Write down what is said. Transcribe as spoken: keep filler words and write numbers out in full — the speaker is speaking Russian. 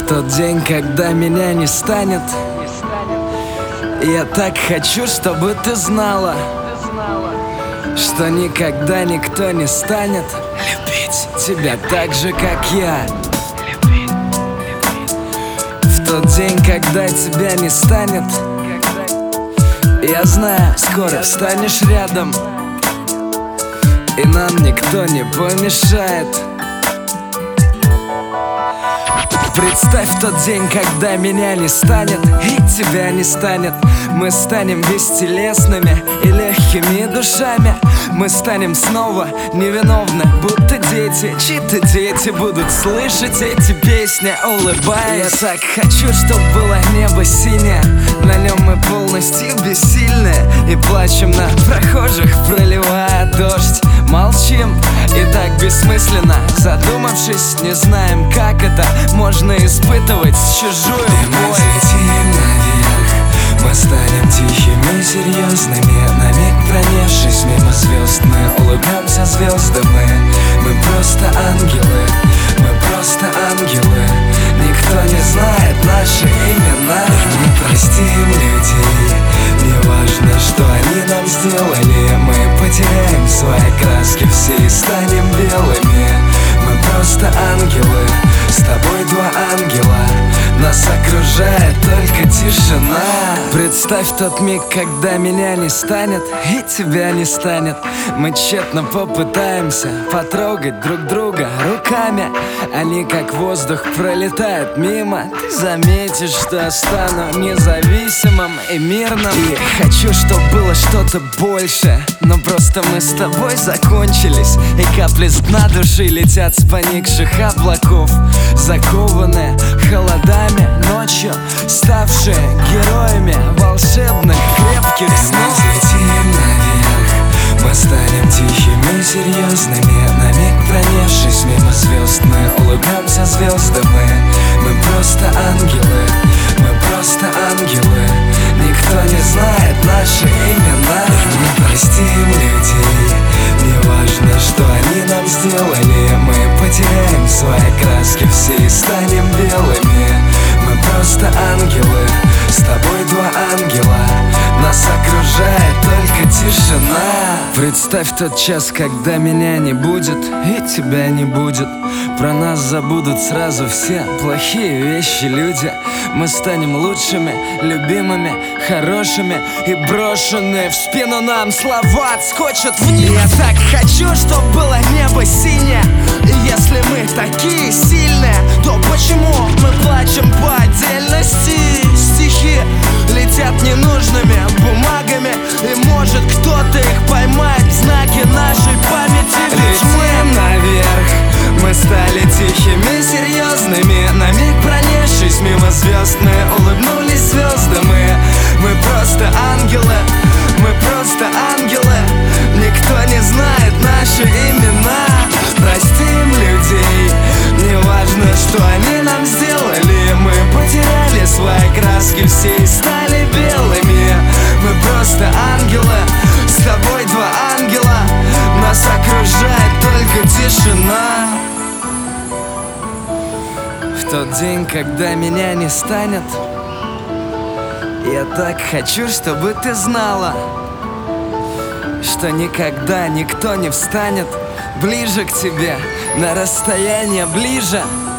В тот день, когда меня не станет, я так хочу, чтобы ты знала, что никогда никто не станет любить тебя так же, как я. В тот день, когда тебя не станет, я знаю, скоро встанешь рядом, и нам никто не помешает. Представь тот день, когда меня не станет и тебя не станет. Мы станем бестелесными и легкими душами. Мы станем снова невиновны, будто дети. Чьи-то дети будут слышать эти песни, улыбаясь. Я так хочу, чтоб было небо синее, на нем мы полностью бессильны и плачем на прохожих, проливая дождь. Молчим и так бессмысленно, задумавшись, не знаем, как это можно испытывать чужую боль. Мы взлетим наверх, мы станем тихими, серьезными. На миг пронесшись мимо звезд, мы улыбнемся звездам. Мы, мы просто ангелы, мы просто ангелы. Никто не знает наши имена. Мы простим людей, не важно, что они нам сделали. Мы потеряем свои краски все и станем белыми. Мы просто ангелы, с тобой два ангела. Нас окружает только тишина. Представь тот миг, когда меня не станет и тебя не станет. Мы тщетно попытаемся потрогать друг друга руками. Они как воздух пролетают мимо. Ты заметишь, что я стану независимым и мирным. И хочу, чтоб было что-то больше, но просто мы с тобой закончились, и капли с дна души летят с поникших облаков, закованные холодами ночью, ставшие героями волшебных крепких Мы снов. взлетим наверх, мы станем тихими, серьезными. На миг пронесшись мимо звезд, мы улыбнемся звездам. Мы, мы просто ангелы, мы просто ангелы. Никто не знает наши имена. Мы простим людей, не важно, что они нам сделали. Мы потеряем свои краски все и станем белыми. Мы просто ангелы, с тобой два ангела. Нас окружает только тишина. Представь тот час, когда меня не будет и тебя не будет. Про нас забудут сразу все плохие вещи, люди. Мы станем лучшими, любимыми, хорошими. И брошенные в спину нам слова отскочат вниз. Я так хочу, чтоб было небо синее. И если мы такие сильные, то почему мы плачем по отдельности? Стихи летят ненужными бумагами, и может кто-то их поймает в знаке нашей памяти. Ведь мы наверх, мы стали тихими, серьезными. На миг пронесшись мимо звезд, мы улыбнулись звездам. Мы, мы просто ангелы, мы просто ангелы. Никто не знает наши имена. Простим людей, не важно, что они нам сделали. Мы потеряли свои краски все и стали белыми. Мы просто ангелы, с тобой два ангела. Нас окружает только тишина. В тот день, когда меня не станет, я так хочу, чтобы ты знала, что никогда никто не встанет ближе к тебе, на расстояние ближе.